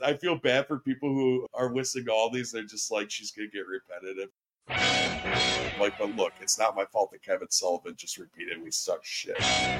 I feel bad for people who are listening to all these. They're just like, she's going to get repetitive. Like, but look, it's not my fault that Kevin Sullivan just repeatedly sucks shit.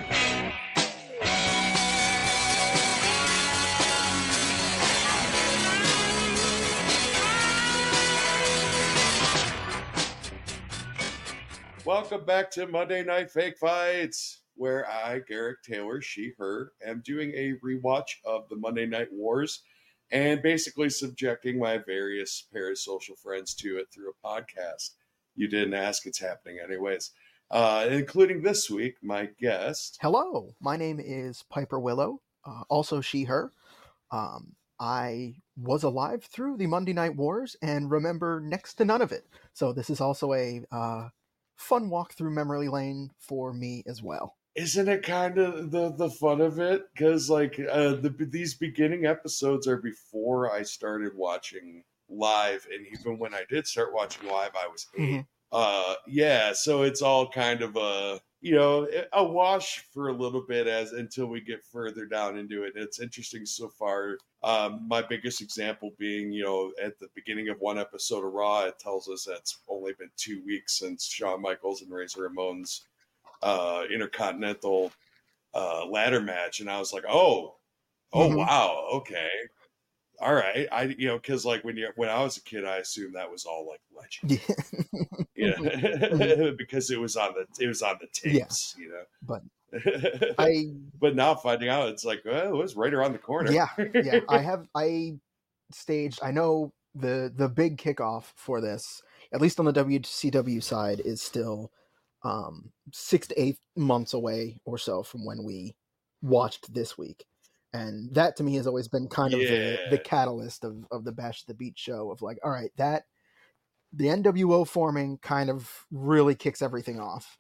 Welcome back to Monday Night Fake Fights, where I, Garrick Taylor, she, her, am doing a rewatch of the Monday Night Wars and basically subjecting my various parasocial friends to it through a podcast. You didn't ask, it's happening anyways. Including this week, my guest. Hello, my name is Piper Willow, also she, her. I was alive through the Monday Night Wars and remember next to none of it. So this is also a fun walk through memory lane for me as well. Isn't it kind of the fun of it? Because like these beginning episodes are before I started watching live, and even when I did start watching live, I was 8. Yeah, so it's all kind of a wash for a little bit until we get further down into it. And it's interesting so far. My biggest example being, at the beginning of one episode of Raw, it tells us that it's only been 2 weeks since Shawn Michaels and Razor Ramon's Intercontinental ladder match, and I was like, wow, okay. All right, because like when I was a kid, I assumed that was all like legend, because it was on the tapes, But but now finding out, it's like, it was right around the corner. Yeah. I staged. I know the big kickoff for this, at least on the WCW side, is still 6 to 8 months away or so from when we watched this week. And that to me has always been kind of the catalyst of the Bash at the Beach show of like, all right, that the NWO forming kind of really kicks everything off.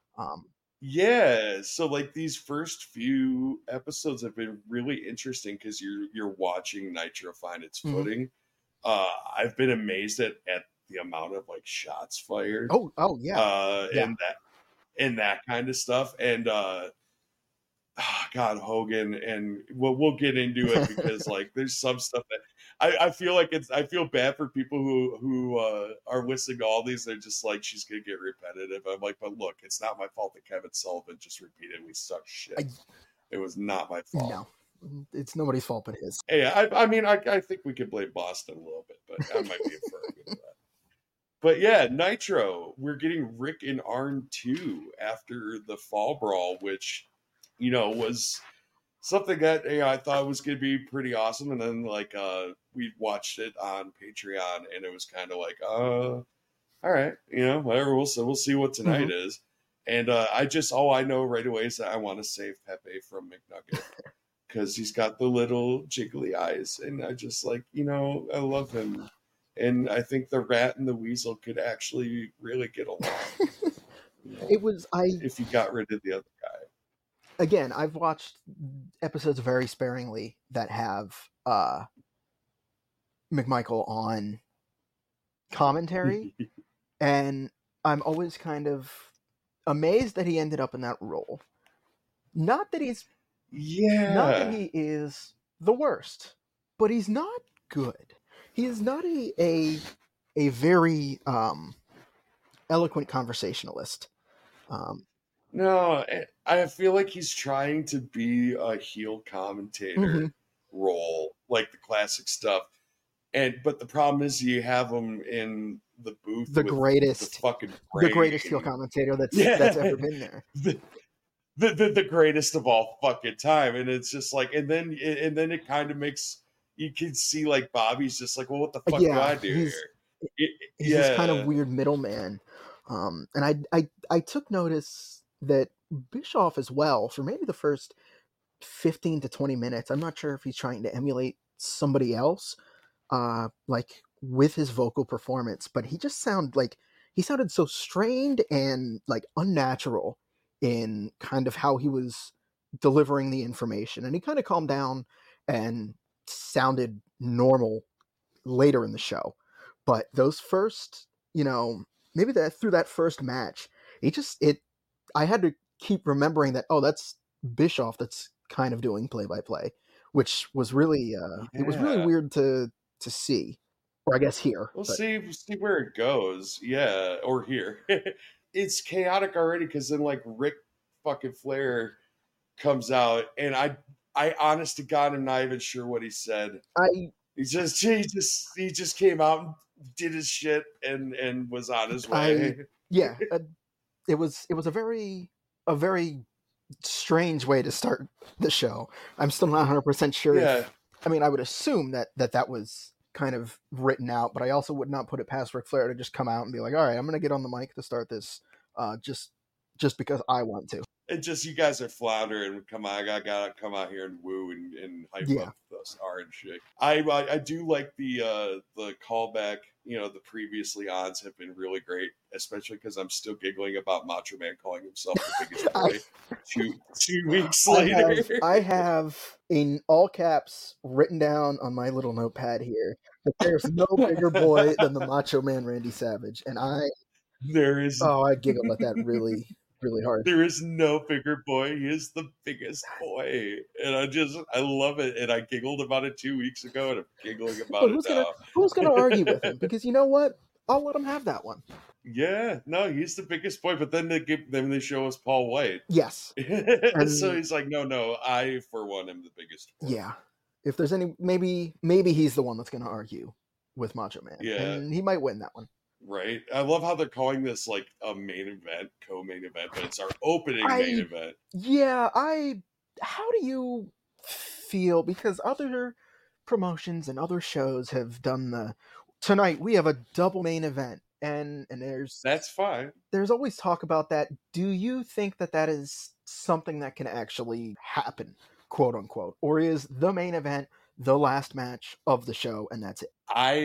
So like these first few episodes have been really interesting because you're watching Nitro find its footing. I've been amazed at the amount of like shots fired. And that kind of stuff. And God, Hogan, and we'll get into it because like there's some stuff that I feel like I feel bad for people who are listening to all these. They're just like, she's gonna get repetitive. I'm like, but look, it's not my fault that Kevin Sullivan just repeatedly sucks shit. It was not my fault. No, it's nobody's fault but his. Yeah, I mean, I think we could blame Boston a little bit, but I might be inferring into that. But yeah, Nitro, we're getting Rick and Arn 2 after the Fall Brawl, which, was something that I thought was going to be pretty awesome. And then like we watched it on Patreon, and it was kind of like, all right, whatever. We'll see what tonight is. And all I know right away is that I want to save Pepe from McNugget because he's got the little jiggly eyes, and I just like, I love him. And I think the Rat and the Weasel could actually really get along. If you got rid of the other guy. Again, I've watched episodes very sparingly that have McMichael on commentary, and I'm always kind of amazed that he ended up in that role. Not that he is the worst, but he's not good. He is not a very eloquent conversationalist. No, I feel like he's trying to be a heel commentator role, like the classic stuff. But the problem is you have him in the booth, the greatest heel commentator that's ever been there. The greatest of all fucking time, and it's just like, and then it kind of makes. You can see like Bobby's just like, well, what the fuck do I do here? He's this kind of weird middleman. And I took notice that Bischoff as well, for maybe the first 15 to 20 minutes, I'm not sure if he's trying to emulate somebody else, like with his vocal performance, but he sounded so strained and like unnatural in kind of how he was delivering the information. And he kind of calmed down and sounded normal later in the show, but those first, maybe through that first match, I had to keep remembering that, that's Bischoff that's kind of doing play-by-play, which was really it was really Yeah. weird to see, or I guess here. We'll But see where it goes. Yeah, or here. It's chaotic already because then like Rick fucking Flair comes out, and I honest to God am not even sure what he said. I He just came out and did his shit and was on his I way. yeah, it was a very strange way to start the show. I'm still not 100% sure Yeah, if I mean I would assume that was kind of written out, but I also would not put it past Ric Flair to just come out and be like, "All right, I'm going to get on the mic to start this just because I want to." it just you guys are floundering. Come on, I gotta come out here and woo and hype Yeah. up this orange chick. I do like the callback. The previously ons have been really great, especially because I'm still giggling about Macho Man calling himself the biggest boy. two weeks later, I have in all caps written down on my little notepad here that there's no bigger boy than the Macho Man Randy Savage, and I giggled at that really really hard. there is no bigger boy. He is the biggest boy, and I love it. And I giggled about it 2 weeks ago, and I'm giggling about But it now. who's gonna argue with him? Because you know what? I'll let him have that one. Yeah, no, he's the biggest boy. But then they show us Paul White. Yes. So he's like, no, I for one am the biggest boy. Yeah. If there's any, maybe he's the one that's gonna argue with Macho Man. Yeah. And he might win that one. Right. I love how they're calling this like a main event, co-main event, but it's our opening main event. Yeah, how do you feel? Because other promotions and other shows have done tonight we have a double main event, and that's fine. There's always talk about that. Do you think that is something that can actually happen, quote unquote, or is the main event the last match of the show and that's it?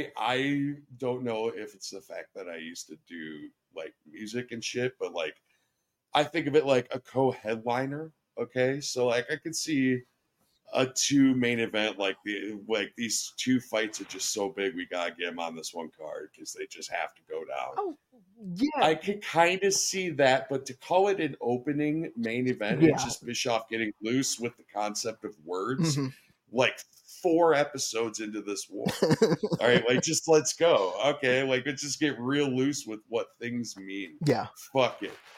I don't know if it's the fact that I used to do like music and shit, but like I think of it like a co-headliner. Okay, so like I could see a two main event like these two fights are just so big we gotta get them on this one card because they just have to go down. Oh yeah, I could kind of see that, but to call it an opening main event, it's just Bischoff getting loose with the concept of words. Mm-hmm. Like 4 episodes into this war. All right, like just let's go. Okay, like let's just get real loose with what things mean. Yeah. Fuck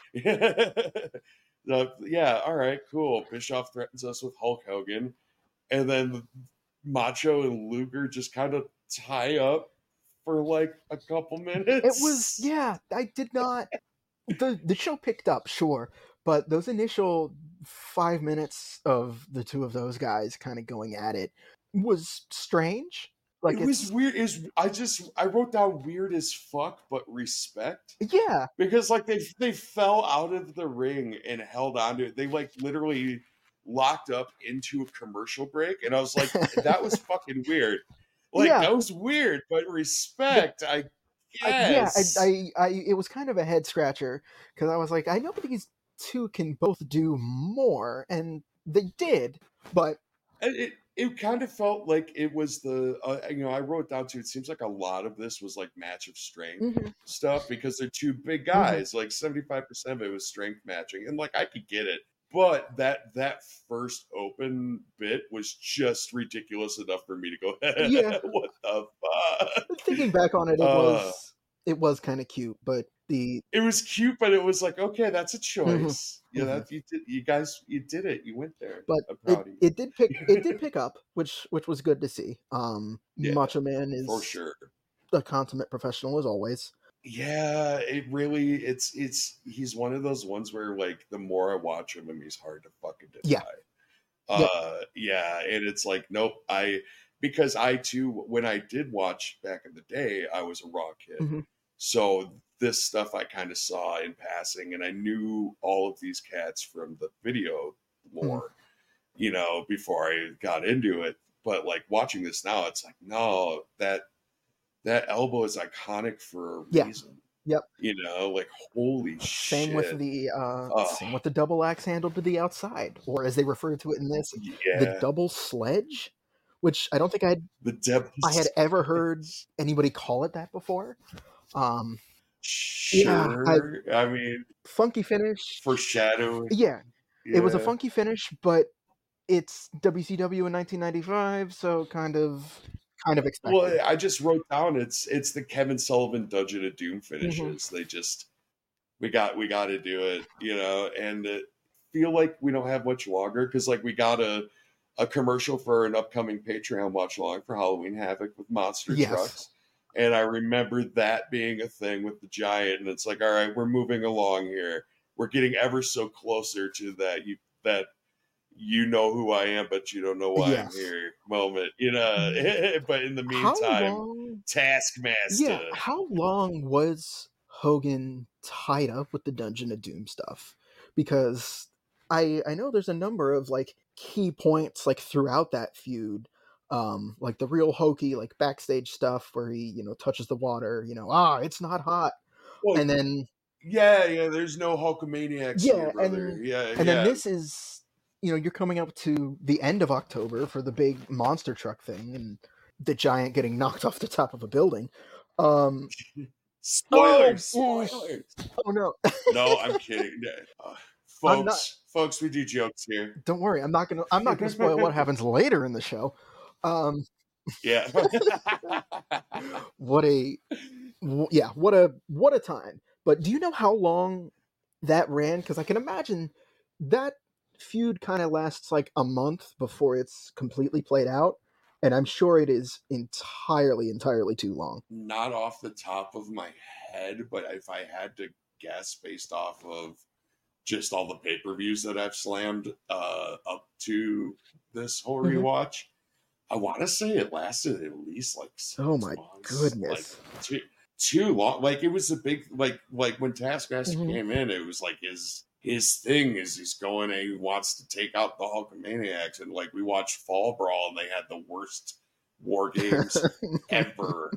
it. Yeah, all right, cool. Bischoff threatens us with Hulk Hogan, and then Macho and Luger just kind of tie up for like a couple minutes. It was, yeah, I did not the show picked up, sure, but those initial 5 minutes of the two of those guys kind of going at it was strange. Like it was weird. I wrote down weird as fuck, but respect. Yeah, because like they fell out of the ring and held on to it. They like literally locked up into a commercial break, and I was like, that was fucking weird. Like that was weird, but respect. I guess. It was kind of a head scratcher because I was like, I know these two can both do more, and they did, but it kind of felt like it was I wrote down too, it seems like a lot of this was like match of strength stuff because they're two big guys. Like 75% of it was strength matching, and like I could get it, but that first open bit was just ridiculous enough for me to go, what the fuck? Thinking back on it, it was kind of cute, but it was cute, but it was like, okay, that's a choice. Yeah, you guys did it. You went there. But I'm proud of you. It did pick up, which was good to see. Macho Man is for sure a consummate professional as always. Yeah, it really he's one of those ones where like the more I watch him, he's hard to fucking deny. And it's like, nope, because I too, when I did watch back in the day, I was a Raw kid. So this stuff I kind of saw in passing, and I knew all of these cats from the video lore, before I got into it. But like watching this now, it's like, no, that elbow is iconic for a reason. Yep. Like holy shit. Same with the double axe handle to the outside, or as they refer to it in this, the double sledge, which I don't think I had ever heard anybody call it that before. Sure. I mean, funky finish. Foreshadowing. Yeah. It was a funky finish, but it's WCW in 1995, so kind of expected. Well, I just wrote down it's the Kevin Sullivan Dungeon of Doom Mm-hmm. finishes. They just we got to do it, and feel like we don't have much longer because like we got a commercial for an upcoming Patreon watch along for Halloween Havoc with monster Yes. trucks. And I remember that being a thing with the Giant, and it's like, all right, we're moving along here. We're getting ever so closer to that you know who I am, but you don't know why I'm Yes. here moment, But in the How meantime, long? Taskmaster. Yeah, how long was Hogan tied up with the Dungeon of Doom stuff? Because I know there's a number of like key points like throughout that feud. Like the real hokey like backstage stuff where he, touches the water, it's not hot. Well, And then yeah, there's no Hulkamaniacs here, yeah, brother. Yeah, and then yeah. this is, you're coming up to the end of October for the big monster truck thing and the Giant getting knocked off the top of a building. Spoilers, Oh, spoilers. oh no. No, I'm kidding. I'm not. Folks, we do jokes here. Don't worry. I'm not gonna spoil what happens later in the show. Yeah. What a time. But do you know how long that ran? Because I can imagine that feud kind of lasts like a month before it's completely played out, and I'm sure it is entirely too long. Not off the top of my head, but if I had to guess based off of just all the pay-per-views that I've slammed up to this whole rewatch, I want to say it lasted at least like 6 Oh my months. goodness. Like too long. Like it was a big like when Taskmaster came in, it was like his thing is he's going and he wants to take out the Hulkamaniacs, and like we watched Fall Brawl and they had the worst war games ever.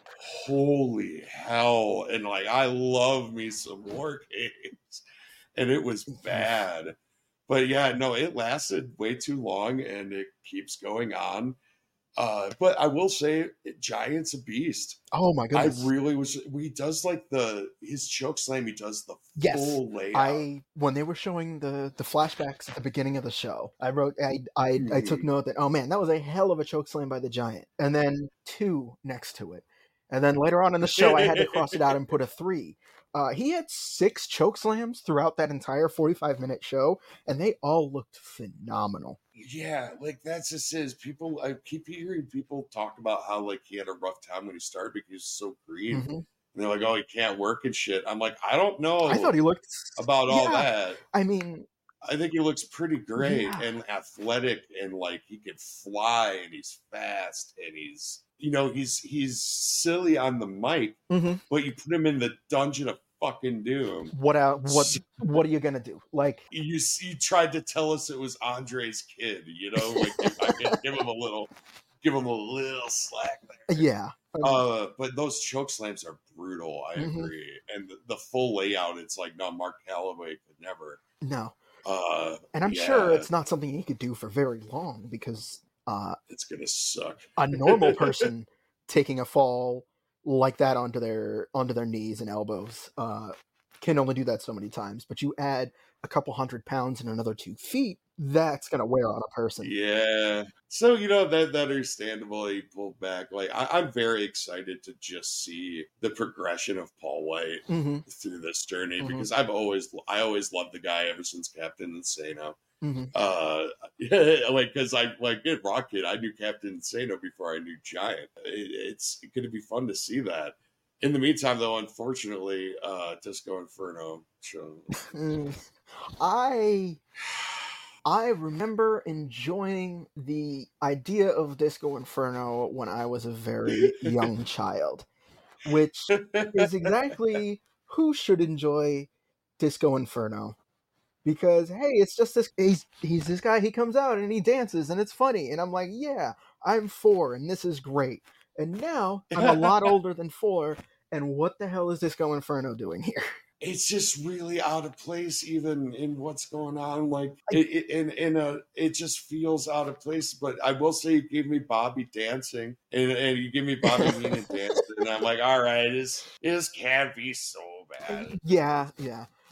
Holy hell. And like I love me some war games. And it was bad. But yeah, no, it lasted way too long and it keeps going on. But I will say, Giant's a beast. Oh my goodness! I really was. He does like his choke slam. He does the full layout. When they were showing the flashbacks at the beginning of the show, I took note that, oh man, that was a hell of a choke slam by the Giant, and then 2 next to it, and then later on in the show, I had to cross it out and put a 3. He had 6 choke slams throughout that entire 45-minute show, and they all looked phenomenal. Yeah, like that's just his people. I keep hearing people talk about how like he had a rough time when he started because he was so green. And they're like, "Oh, he can't work and shit." I'm like, I don't know. I thought he looked about all that. I mean, I think he looks pretty great and athletic, and like he can fly, and he's fast, and he's he's silly on the mic, but you put him in the Dungeon of fucking Doom. What are you gonna do? Like you tried to tell us it was Andre's kid, like give him a little slack there. Yeah. But those choke slams are brutal. I agree, and the full layout, it's like no, Mark Calloway could never. No. And I'm sure it's not something he could do for very long because it's gonna suck. A normal person taking a fall like that onto their knees and elbows can only do that so many times. But you add a couple 100 pounds and another 2 feet, that's gonna wear on a person. Yeah. So that understandable. He pulled back. Like I'm very excited to just see the progression of Paul White through this journey because I always loved the guy ever since Captain Insano. Because I like in Rocket, I knew Captain Insano before I knew Giant. It's going to be fun to see that. In the meantime, though, unfortunately, Disco Inferno show. I remember enjoying the idea of Disco Inferno when I was a very young child, which is exactly who should enjoy Disco Inferno. Because, hey, it's just this, he's this guy, he comes out and he dances and it's funny. And I'm like, yeah, I'm 4 and this is great. And now I'm a lot older than 4. And what the hell is Disco Inferno doing here? It's just really out of place, even in what's going on. Like it just feels out of place. But I will say, you gave me Bobby dancing, and you give me Bobby Heenan dancing, and I'm like, all right, this can't be so bad. Yeah.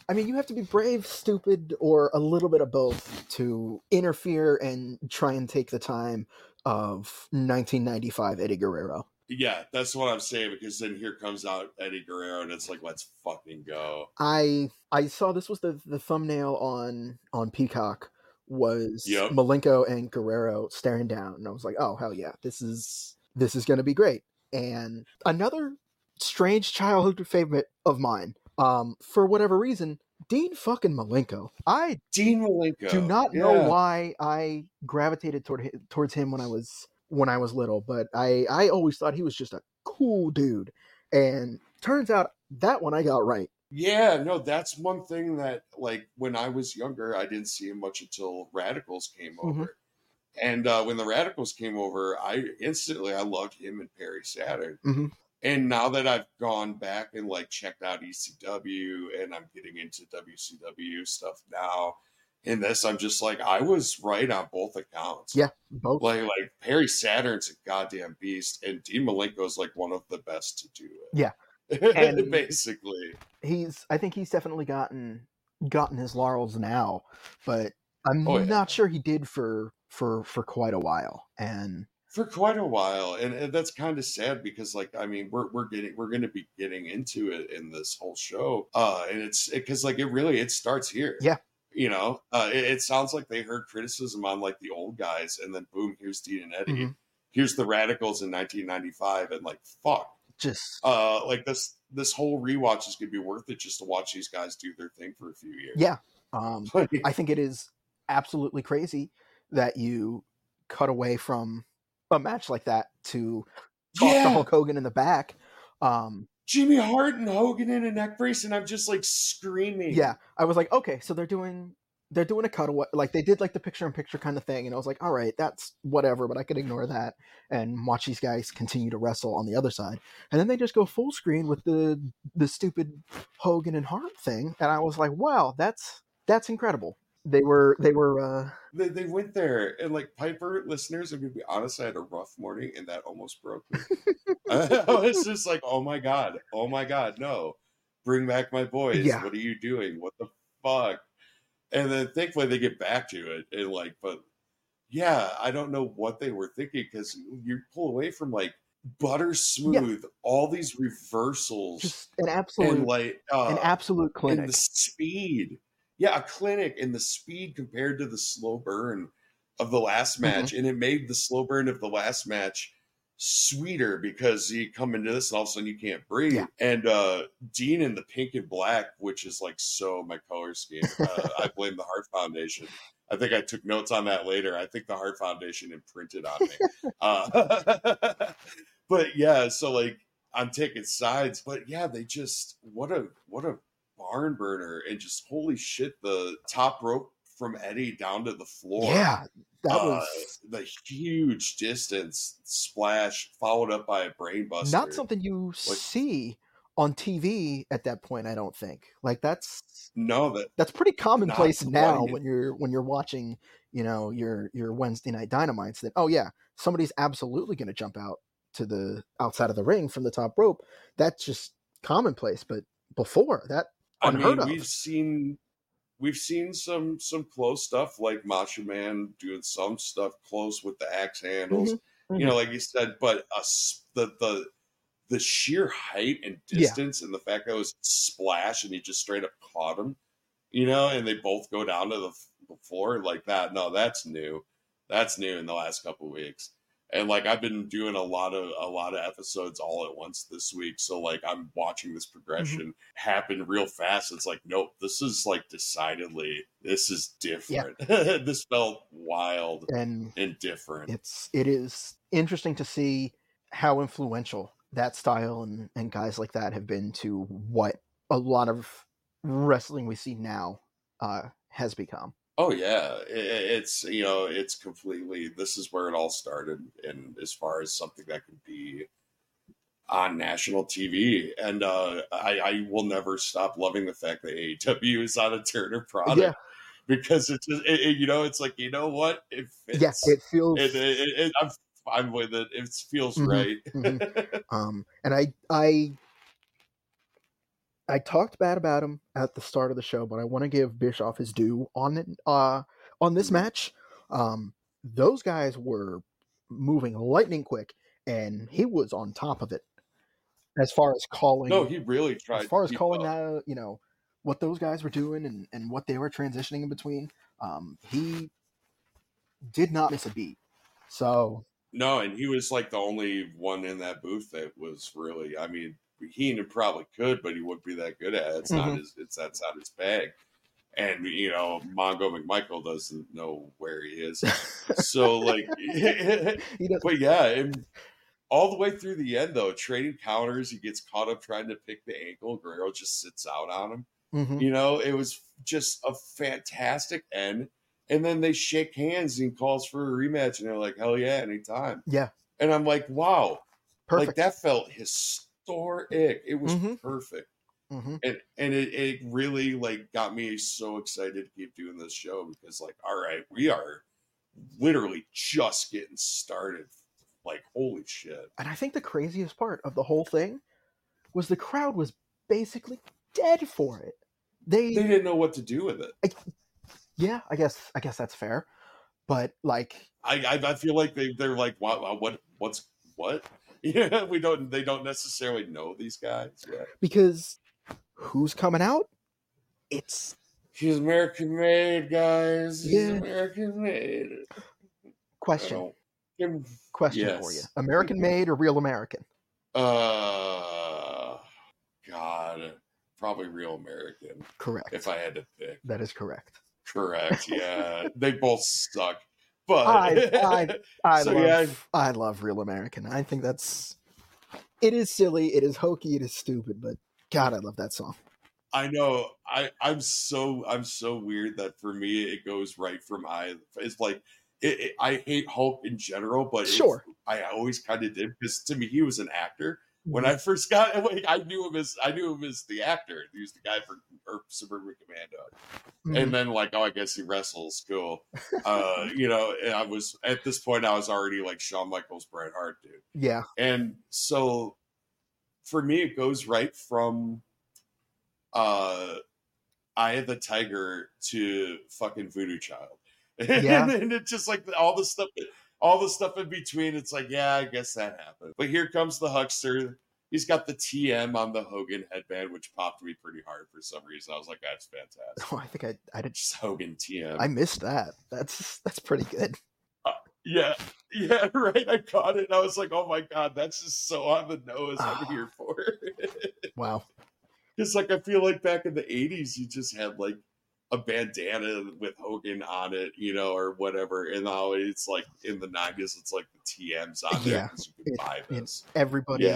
I mean, you have to be brave, stupid, or a little bit of both to interfere and try and take the time of 1995 Eddie Guerrero. Yeah, that's what I'm saying, because then here comes out Eddie Guerrero, and it's like, let's fucking go. I saw this was the thumbnail on Peacock was Yep. Malenko and Guerrero staring down, and I was like, oh hell yeah, this is going to be great. And another strange childhood favorite of mine, for whatever reason, Dean fucking Malenko. I Dean Malenko. do not know why I gravitated towards him when I was little, but I always thought he was just a cool dude, and turns out that one I got right. Yeah, no, that's one thing that, like, when I was younger, I didn't see him much until Radicals came over. And when the Radicals came over, I loved him and Perry Saturn. And now that I've gone back and like checked out ECW and I'm getting into WCW stuff now, in this, I'm just like, I was right on both accounts. Yeah, both. Like Perry Saturn's a goddamn beast, and Dean Malenko is like one of the best to do it. Yeah. And basically, I think he's definitely gotten his laurels now, but I'm not sure he did for quite a while. And for quite a while, and that's kind of sad, because like, I mean, we're going to be getting into it in this whole show, and it's because like it starts here. Yeah. You know, it sounds like they heard criticism on like the old guys, and then boom, here's Dean and Eddie. Here's the Radicals in 1995, and like, fuck. Just like this whole rewatch is gonna be worth it just to watch these guys do their thing for a few years. Yeah. I think it is absolutely crazy that you cut away from a match like that to toss the Hulk Hogan in the back. Jimmy Hart and Hogan in a neck brace, and I'm just like screaming. Yeah. I was like, okay, so they're doing a cutaway, like they did like the picture-in-picture kind of thing, and I was like, all right, that's whatever, but I could ignore that and watch these guys continue to wrestle on the other side. And then they just go full screen with the stupid Hogan and Hart thing, and I was like, wow, that's incredible. They went there, and like, Piper listeners, I'm gonna be honest, I had a rough morning, and that almost broke me. I was just like, oh my god, no, bring back my boys. Yeah. What are you doing? What the fuck? And then thankfully they get back to it, and like, but yeah, I don't know what they were thinking, because you pull away from like butter smooth, all these reversals, just an absolute, and like an absolute clinic, and the speed, a clinic, and the speed compared to the slow burn of the last match, and it made the slow burn of the last match sweeter, because you come into this and all of a sudden you can't breathe. And Dean in the pink and black, which is like so my color scheme. I blame the Hart Foundation. I think I took notes on that later. I think the Hart Foundation imprinted on me. But yeah, so like, I'm taking sides, but yeah, they just, what a barn burner, and just holy shit, the top rope from Eddie down to the floor. Yeah, that was the huge distance splash, followed up by a brainbuster. Not something you see on TV at that point, I don't think. Like that's pretty commonplace now when you're watching, you know, your Wednesday Night Dynamites. That, oh yeah, somebody's absolutely going to jump out to the outside of the ring from the top rope. That's just commonplace. But before that, unheard of. We've seen some close stuff, like Macho Man doing some stuff close with the axe handles, you know, like you said. But the sheer height and distance, and the fact that it was splash and he just straight up caught him, you know, and they both go down to the floor like that. No, that's new. That's new in the last couple of weeks. And like, I've been doing a lot of episodes all at once this week, so like, I'm watching this progression happen real fast. It's like, nope, this is like decidedly, this is different. Yeah. This felt wild and different. It is interesting to see how influential that style and guys like that have been to what a lot of wrestling we see now has become. Oh yeah, it's, you know, it's completely, this is where it all started, and as far as something that could be on national TV, and I will never stop loving the fact that AEW is on a Turner product, because it's just, you know, it's like, you know what, it fits. Yeah, it feels. I'm fine with it. It feels right. And I I talked bad about him at the start of the show, but I want to give Bischoff his due on this match. Those guys were moving lightning quick, and he was on top of it as far as calling. No, he really tried as far to as keep calling up. that, what those guys were doing and what they were transitioning in between. He did not miss a beat. So No, and he was like the only one in that booth that was really. I mean, Heenan probably could, but he wouldn't be that good at it. It's not his. That's not his bag. And Mongo McMichael doesn't know where he is. So like, but yeah, and all the way through the end though, trading counters, he gets caught up trying to pick the ankle. Guerrero just sits out on him. It was just a fantastic end. And then they shake hands and calls for a rematch, and they're like, "Hell yeah, anytime!" Yeah, and I'm like, "Wow, perfect. Like that felt historic. It was perfect." And it really like got me so excited to keep doing this show because like, all right, we are literally just getting started. Like, holy shit. And I think the craziest part of the whole thing was the crowd was basically dead for it. They didn't know what to do with it. Yeah, I guess that's fair. But like, I feel like they're like, what's what? Yeah, they don't necessarily know these guys yet. Because who's coming out? He's American made, guys. He's American made. Question yes. for you: American made or real American? God, probably real American. Correct. If I had to pick, that is correct. Correct. Yeah, they both suck. But I love real American. I think it is silly, it is hokey, it is stupid, but God, I love that song. I know. I'm so weird that for me it goes right from it's like I hate Hulk in general, but sure, I always kind of did because to me he was an actor. When I first got, I knew him as the actor. He was the guy for Suburban Commando, and then like, I guess he wrestles. Cool, And I was at this point, I was already like Shawn Michaels, Bret Hart, dude. Yeah, and so for me, it goes right from Eye of the Tiger to fucking Voodoo Child, and it's just like all the stuff in between. It's like, yeah, I guess that happened. But here comes the Huckster. He's got the TM on the Hogan headband, which popped me pretty hard for some reason. I was like, that's fantastic. Oh, I think I did. Just Hogan TM. I missed that. That's pretty good. Yeah, right. I caught it. And I was like, oh my God, that's just so on the nose. I'm here for it. Wow. Because like, I feel like back in the 80s, you just had like a bandana with Hogan on it, or whatever. And now it's like in the 90s, it's like the TMs on there because you can buy this. Everybody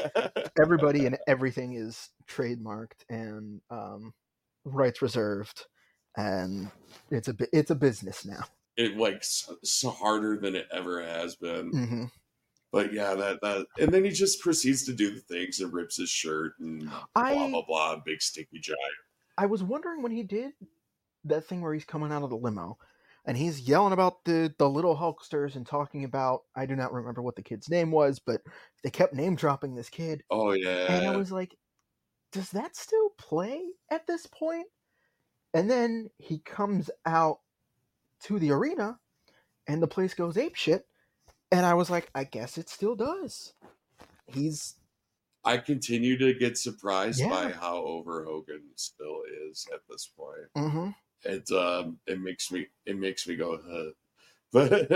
and everything is trademarked and rights reserved, and it's a business now. It like so harder than it ever has been. But yeah, that and then he just proceeds to do the things and rips his shirt and blah blah blah, big sticky giant. I was wondering when he did that thing where he's coming out of the limo and he's yelling about the little Hulksters and talking about, I do not remember what the kid's name was, but they kept name dropping this kid. Oh yeah. And I was like, does that still play at this point? And then he comes out to the arena and the place goes apeshit. And I was like, I guess it still does. I continue to get surprised by how over Hogan still is at this point. It makes me go, but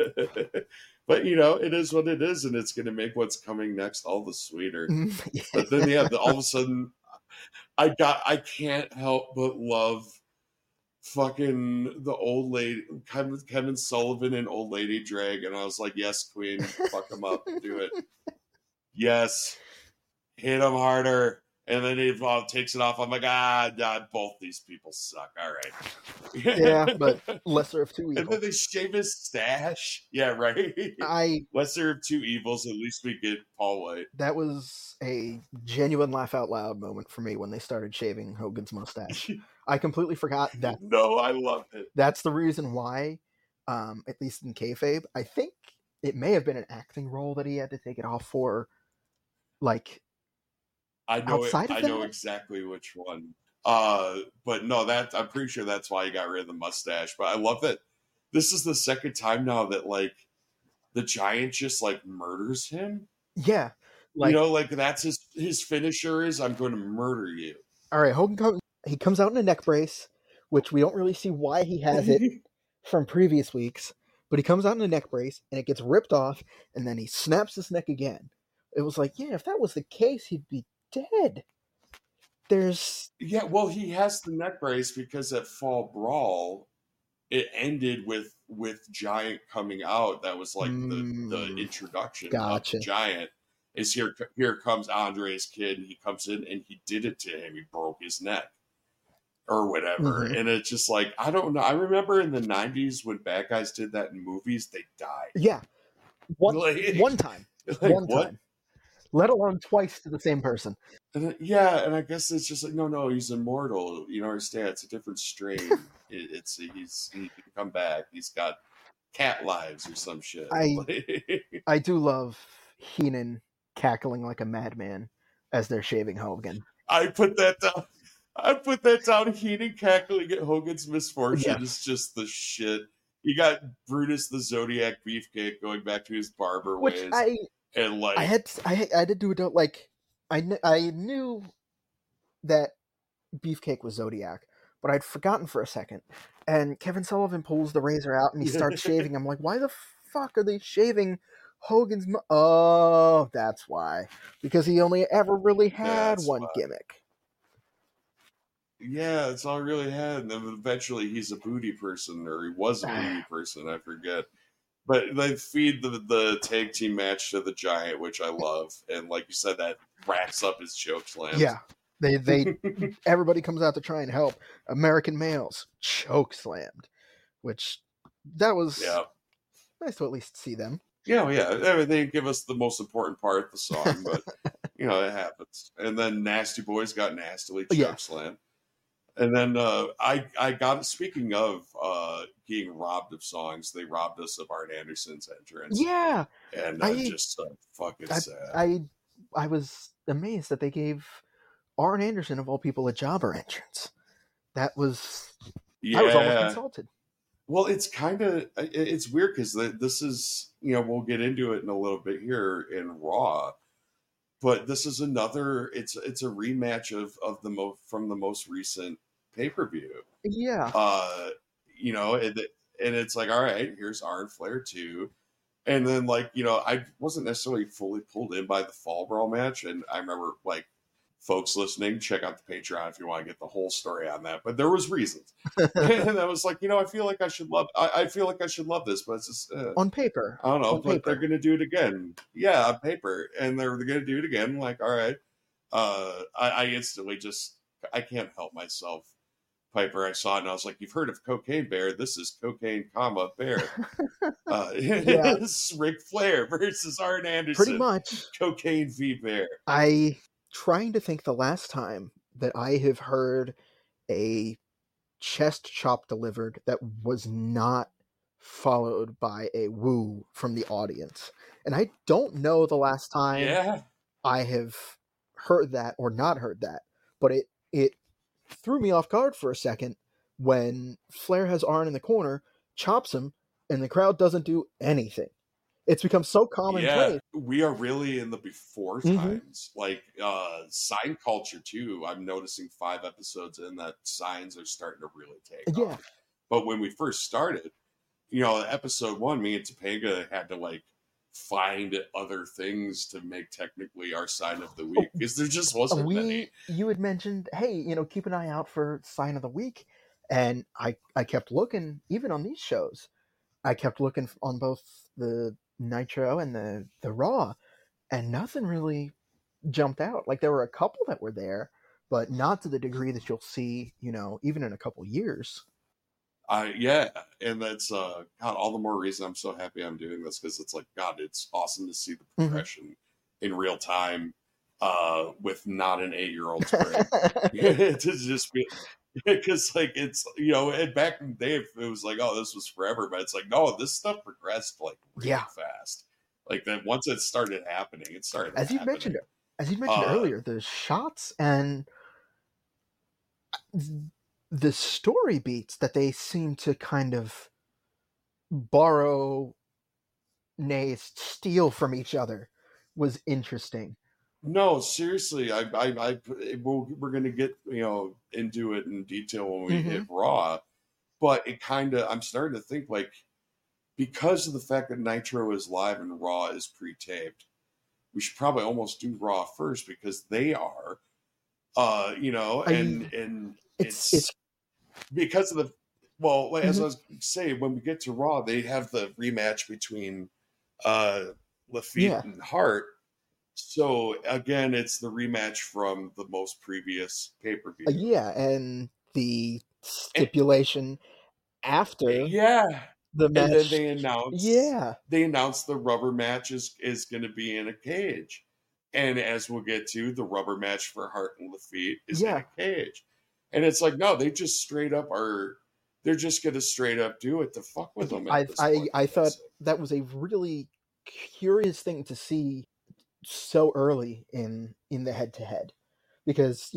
it is what it is, and it's going to make what's coming next all the sweeter. But then all of a sudden, I can't help but love fucking the old lady, Kevin Sullivan and old lady drag, and I was like, yes, Queen, fuck him up, do it, yes, hit him harder. And then he takes it off. I'm like, both these people suck. All right. Yeah, but lesser of two evils. And then they shave his stash. Yeah, right. Lesser of two evils. At least we get Paul White. That was a genuine laugh out loud moment for me when they started shaving Hogan's mustache. I completely forgot that. No, I love it. That's the reason why, at least in kayfabe, I think it may have been an acting role that he had to take it off for, like, I know it. outside of I know that. exactly which one. But no, that I'm pretty sure that's why he got rid of the mustache. But I love that this is the second time now that like the Giant just like murders him. Yeah, like Like that's his finisher is I'm going to murder you. all right, he comes out in a neck brace, which we don't really see why he has it from previous weeks, but he comes out in a neck brace and it gets ripped off, and then he snaps his neck again. It was like, yeah, if that was the case, he'd be dead. There's Yeah, well, he has the neck brace because at Fall Brawl, it ended with Giant coming out. That was like the introduction of the gotcha. Giant. Is here comes Andre's kid, and he comes in and he did it to him. He broke his neck or whatever. Mhm. And it's just like, I don't know. I remember in the 90s when bad guys did that in movies, they died. Yeah, one Like, time, like one what? time, let alone twice to the same person. And I guess it's just like no, he's immortal. You understand? It's a different strain. He can come back. He's got cat lives or some shit. I do love Heenan cackling like a madman as they're shaving Hogan. I put that down. Heenan cackling at Hogan's misfortune is just the shit. You got Brutus the Zodiac Beefcake going back to his barber Which ways, and like I had to do it like I knew that Beefcake was Zodiac, but I'd forgotten for a second. And Kevin Sullivan pulls the razor out and he starts shaving. I'm like, why the fuck are they shaving Hogan's? Oh, that's why. Because he only ever really had one gimmick. Yeah, it's all he really had. And then eventually he's a booty person, or he was a booty person, I forget. But they feed the tag team match to the Giant, which I love. And like you said, that wraps up his choke slams. Yeah. They everybody comes out to try and help. American males choke slammed, which that was nice to at least see them. Yeah. They give us the most important part of the song, but it happens. And then Nasty Boys got nastily choke slammed. And then I got, speaking of being robbed of songs, they robbed us of Arn Anderson's entrance. Yeah, and I'm just so fucking sad. I was amazed that they gave Arn Anderson, of all people, a jobber entrance. I was almost insulted. Well, it's weird because this is, we'll get into it in a little bit here in Raw, but this is another. It's a rematch of from the most recent pay-per-view. Yeah. And it's like, all right, here's Arn Flair 2. And then I wasn't necessarily fully pulled in by the Fall Brawl match, and I remember folks listening, check out the Patreon if you want to get the whole story on that. But there was reasons, and I was like, I feel like I should love. I feel like I should love this, but it's just on paper. I don't know, but they're gonna do it again. Yeah, on paper, and they're gonna do it again. I'm like, all right. I instantly I can't help myself. Piper, I saw it and I was like, "You've heard of Cocaine Bear? This is Cocaine, Bear." It's Ric Flair versus Arn Anderson. Pretty much. Cocaine v Bear. Trying to think the last time that I have heard a chest chop delivered that was not followed by a woo from the audience. And I don't know the last time I have heard that or not heard that, but it threw me off guard for a second when Flair has Arn in the corner, chops him, and the crowd doesn't do anything. It's become so commonplace. Yeah, we are really in the before times. Like sign culture too. I'm noticing 5 episodes in that signs are starting to really take off. But when we first started, episode 1, me and Topanga had to find other things to make technically our sign of the week because there just wasn't many. You had mentioned, hey, keep an eye out for sign of the week, and I kept looking even on these shows. I kept looking on both the Nitro and the Raw, and nothing really jumped out. Like there were a couple that were there, but not to the degree that you'll see, even in a couple years. And that's God, all the more reason I'm so happy I'm doing this because it's like, God, it's awesome to see the progression in real time with not an 8-year-old's brain. To just be because it's and back in the day it was like, oh, this was forever, but it's like, no, this stuff progressed really fast. Like that once it started happening, as you mentioned, as you mentioned Uh, earlier, the shots and the story beats that they seem to kind of borrow, nay, steal from each other was interesting. no, seriously, we're gonna get into it in detail when we hit Mm-hmm. Raw, but it kind of I'm starting to think like because of the fact that Nitro is live and Raw is pre-taped, we should probably almost do Raw first because they are, I and it's it's because of the well, as I mhm. was saying, when we get to Raw, they have the rematch between Lafitte Yeah. and Hart. So again, it's the rematch from the most previous pay per view. Yeah, and the And stipulation after yeah, the and then match. they Yeah. announce the rubber match is going to be in a cage, and as we'll get to, the rubber match for Hart and Lafitte is in Yeah. a cage, and it's like no, they just straight up are. They're just going to straight up do it to fuck with them at I this I point. I For God's thought sake. that was a really curious thing to see so early in the head to head, because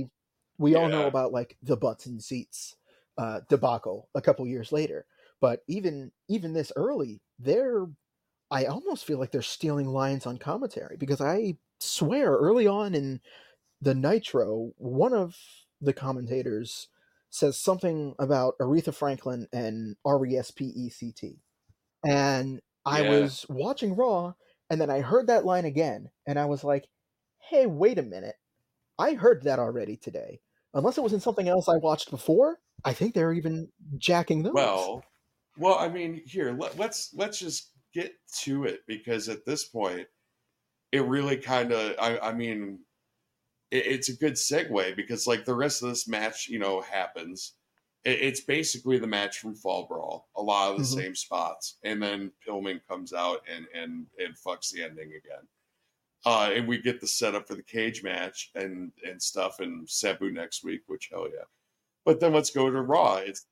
we all know Yeah. about like the butts and seats debacle a couple years later, but even this early, they're I almost feel like they're stealing lines on commentary, because I swear early on in the Nitro, one of the commentators says something about Aretha Franklin and RESPECT. And I Yeah. was watching Raw, and then I heard that line again, and I was like, hey, wait a minute. I heard that already today. Unless it was in something else I watched before, I think they're even jacking those. Well, I mean, here let's just get to it because at this point, it really kind of. I mean, it's a good segue because like the rest of this match, happens. It's basically the match from Fall Brawl, a lot of the Hmm. same spots, and then Pillman comes out and fucks the ending again. And we get the setup for the cage match and stuff, and Sabu next week, which hell yeah. But then let's go to Raw. It's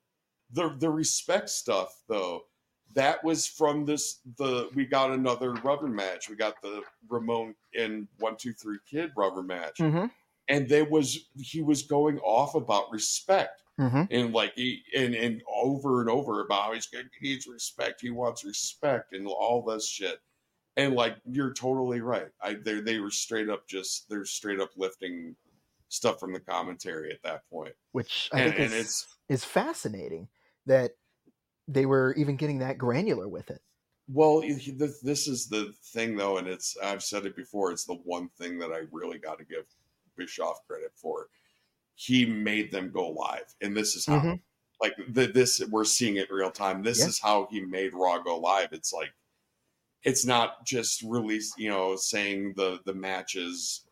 the respect stuff though. That was from the we got another rubber match. We got the Ramon and 1-2-3 Kid rubber match, Hmm. and he was going off about respect Hmm. and like and over and over about how he needs respect, he wants respect, and all this shit. And like you're totally right. They were straight up they're straight up lifting stuff from the commentary at that point, Which I think and it's is fascinating that they were even getting that granular with it. well, this is the thing though, and it's I've said it before. It's the one thing that I really got to give Bischoff credit for. He made them go live, and this is how. Hmm. Like this, we're seeing it real time. This Yeah. is how he made Raw go live. It's like it's not just release, saying the matches,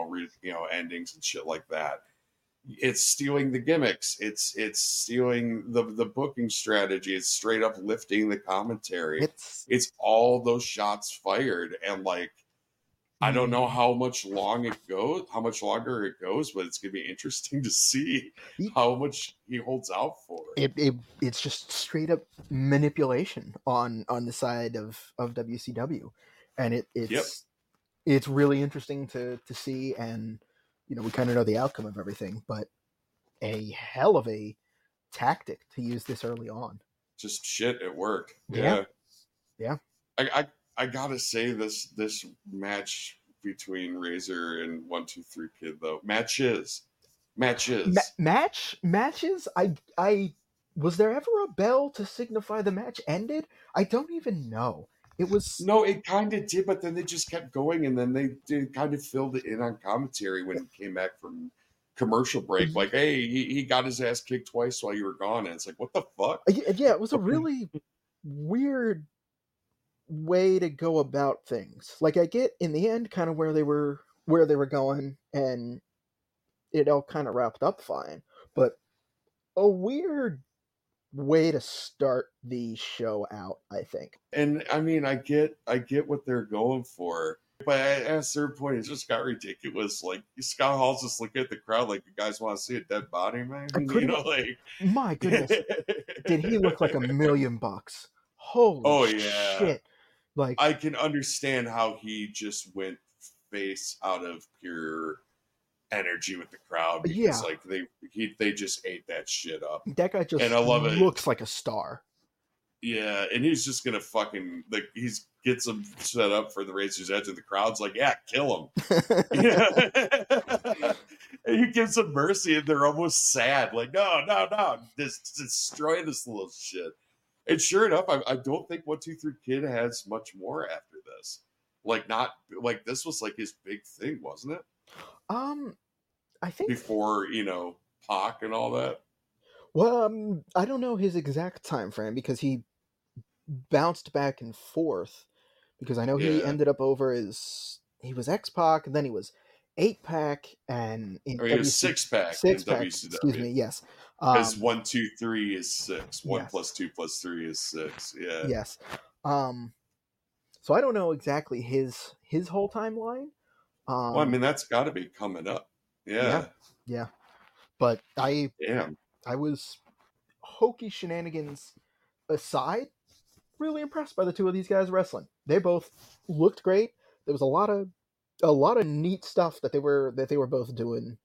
endings and shit like that. It's stealing the gimmicks. It's stealing the booking strategy. It's straight up lifting the commentary. It's It's all those shots fired, and like I don't know how much how much longer it goes, but it's gonna be interesting to see how much he holds out for. it's just straight up manipulation on the side of WCW, and Yep. it's really interesting to see, and we kind of know the outcome of everything, but a hell of a tactic to use this early on. Just shit, it worked. Yeah, Yeah. yeah. I gotta say this match between Razor and 1-2-3 Kid though. Matches. Matches. I was there ever a bell to signify the match ended? I don't even know. It was No, it kind of did, but then they just kept going, and then they did kind of filled it in on commentary when he came back from commercial break. Like, hey, he got his ass kicked twice while you were gone, and it's like, what the fuck? yeah, it was a really weird way to go about things. Like I get in the end kind of where they were going, and it all kind of wrapped up fine, but a weird way to start the show out, I think. And I mean, I get what they're going for, but at a certain point, it just got ridiculous. Like Scott Hall's just looking at the crowd, like, you guys want to see a dead body, man? I pretty much, Like, my goodness, did he look like $1,000,000? Holy oh yeah, shit. Like I can understand how he just went face out of pure energy with the crowd because Yeah. like they just ate that shit up. That guy just And I love it. looks like a star. Yeah, and he's just gonna fucking like he's gets him set up for the Razor's Edge, and the crowd's like, "Yeah, kill him." Yeah. And he gives them mercy, and they're almost sad, like, "No, no, no, just destroy this little shit." And sure enough, I don't think 1-2-3 Kid has much more after this. Like, not like this was like his big thing, wasn't it? I think Before Pac and all that. Well, I don't know his exact time frame because he bounced back and forth. Because I know he ended up over as he was X-Pac, and then he was 8-Pac, and in he was 6-Pac in WCW. Excuse me, yes. Because 1-2-3 is 6. 1 yes. + 2 + 3 is 6. Yeah. Yes. So I don't know exactly his whole timeline. Well, I mean that's got to be coming up. Yeah. Yeah. But I Damn. I was, hokey shenanigans aside, really impressed by the two of these guys wrestling. They both looked great. There was a lot of neat stuff that they were both doing.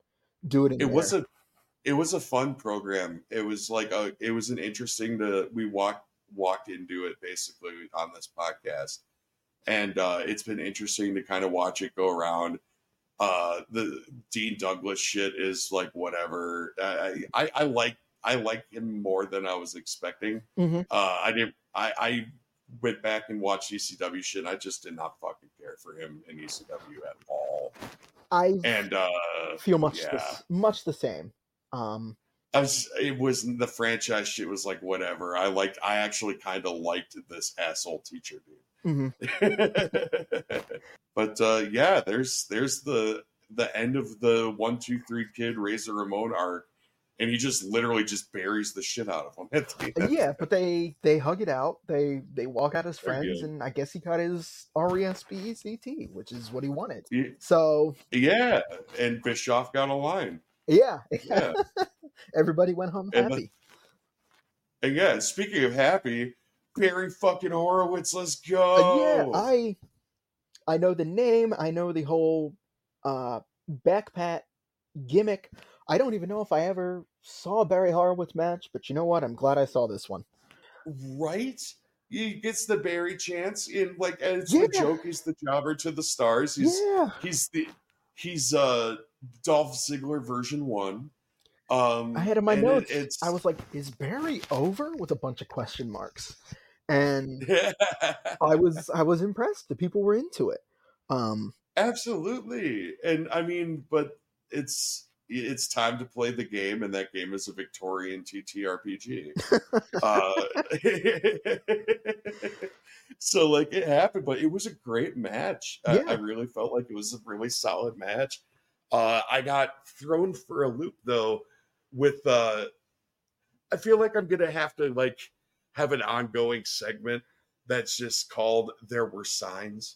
It was a fun program. It was like it was an interesting we walked into it basically on this podcast, and it's been interesting to kind of watch it go around. The Dean Douglas shit is like whatever. I like him more than I was expecting. Mm-hmm. I went back and watched ECW shit. And I just did not fucking care for him in ECW at all. I feel much the same. It was the franchise shit was like whatever. I actually kind of liked this asshole teacher dude. Mm-hmm. But yeah, there's the end of the 1-2-3 Kid Razor Ramon arc, and he just literally just buries the shit out of him at the end. Yeah, but they hug it out. They walk out as friends, and I guess he got his RESPCT, which is what he wanted. Yeah. So yeah, and Bischoff got a line. Yeah. Everybody went home happy. And yeah, speaking of happy, Barry fucking Horowitz, let's go. Yeah, I know the name. I know the whole backpat gimmick. I don't even know if I ever saw a Barry Horowitz match, but you know what? I'm glad I saw this one. Right? He gets the Barry chance in like it's the joke. He's the jobber to the stars. He's Dolph Ziggler version 1. I had in my notes. I was like, "Is Barry over?" with a bunch of question marks, and I was impressed. The people were into it. Absolutely, and I mean, but it's time to play the game, and that game is a Victorian TTRPG. So like it happened, but it was a great match. Yeah. I really felt like it was a really solid match. I got thrown for a loop though with I feel like I'm gonna have to like have an ongoing segment that's just called "There Were Signs."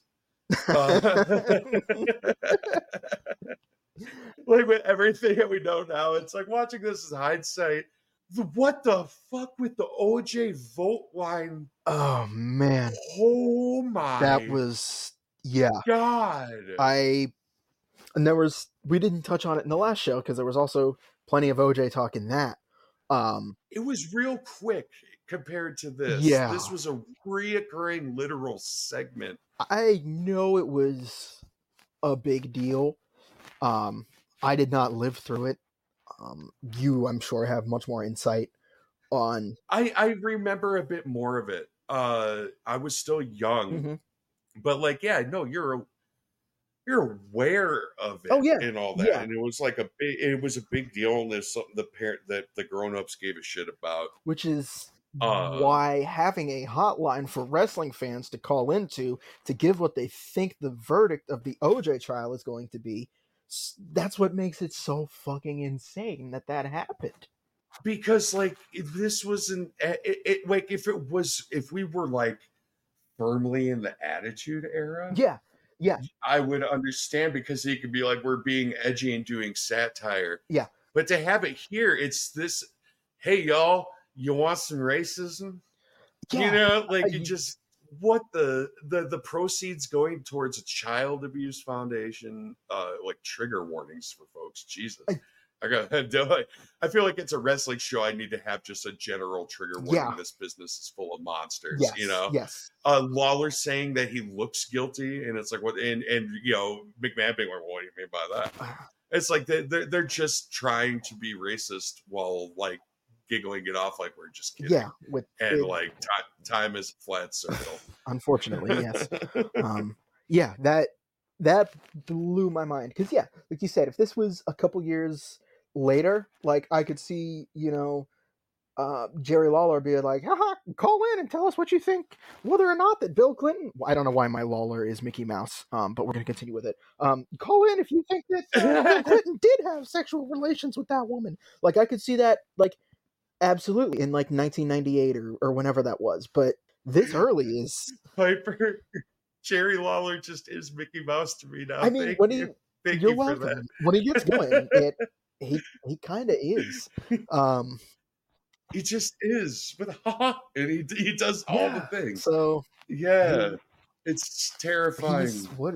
Like with everything that we know now, it's like watching this is hindsight. What the fuck with the OJ Vogt line? Oh man! Oh my! That was God! And there was, we didn't touch on it in the last show because there was also plenty of OJ talk in that. It was real quick compared to this. Yeah. This was a reoccurring literal segment. I know it was a big deal. I did not live through it. You, I'm sure, have much more insight on. I remember a bit more of it. I was still young, but like, yeah, no, you're aware of it and all that, and it was like a big deal, and there's something the grown-ups gave a shit about, which is why having a hotline for wrestling fans to call into to give what they think the verdict of the OJ trial is going to be, that's what makes it so fucking insane that happened. Because like this wasn't like if we were like firmly in the Attitude Era, yeah, I would understand, because he could be like, we're being edgy and doing satire. Yeah. But to have it here, it's this, hey, y'all, you want some racism? Yeah. You know, like it just, what the proceeds going towards a child abuse foundation, like trigger warnings for folks. Jesus. I feel like it's a wrestling show. I need to have just a general trigger warning. This business is full of monsters. Yes, you know. Yes. Lawler saying that he looks guilty, and it's like what, and you know, McMahon being like, well, what do you mean by that? It's like they're just trying to be racist while like giggling it off like we're just kidding. Yeah, like time is a flat circle. Unfortunately, yes. Yeah, that blew my mind because like you said, if this was a couple years later, like I could see, you know, Jerry Lawler be like, haha, call in and tell us what you think, whether or not that Bill Clinton, I don't know why my Lawler is Mickey Mouse, but we're going to continue with it. Call in if you think that Bill Clinton did have sexual relations with that woman. Like, I could see that, like, absolutely in, like, 1998 or whenever that was, but this early is... Piper, Jerry Lawler just is Mickey Mouse to me now. I mean, Thank you welcome. for that. When he gets going, he kind of is. He just is, and he does all the things. So it's terrifying.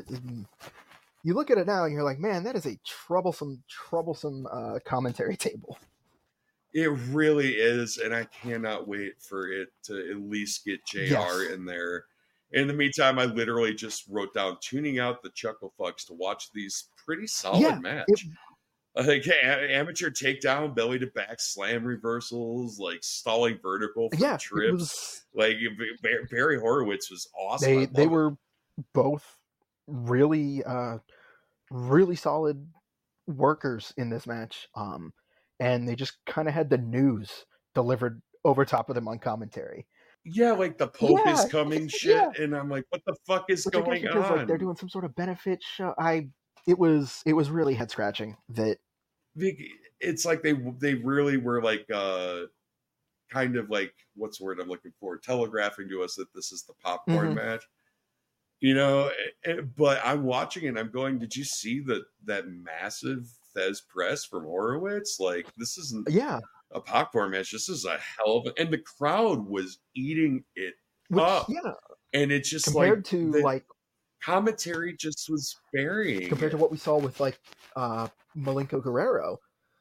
You look at it now and you're like, man, that is a troublesome commentary table. It really is, and I cannot wait for it to at least get JR in there. In the meantime, I literally just wrote down tuning out the chuckle fucks to watch these pretty solid match. Like amateur takedown, belly to back slam reversals, like stalling vertical for trips. Like Barry Horowitz was awesome. They were both really really solid workers in this match. And they just kind of had the news delivered over top of them on commentary. Yeah, like the Pope is coming shit, and I'm like, what the fuck is going on? Like they're doing some sort of benefit show. It was really head scratching that it's like they really were like kind of like, what's the word I'm looking for, telegraphing to us that this is the popcorn match, you know. But I'm watching and I'm going, did you see that massive Thez press from Horowitz? Like, this isn't a popcorn match. This is a hell of and the crowd was eating it up. And it's just compared to like commentary just was burying compared to what we saw with like Malenko Guerrero,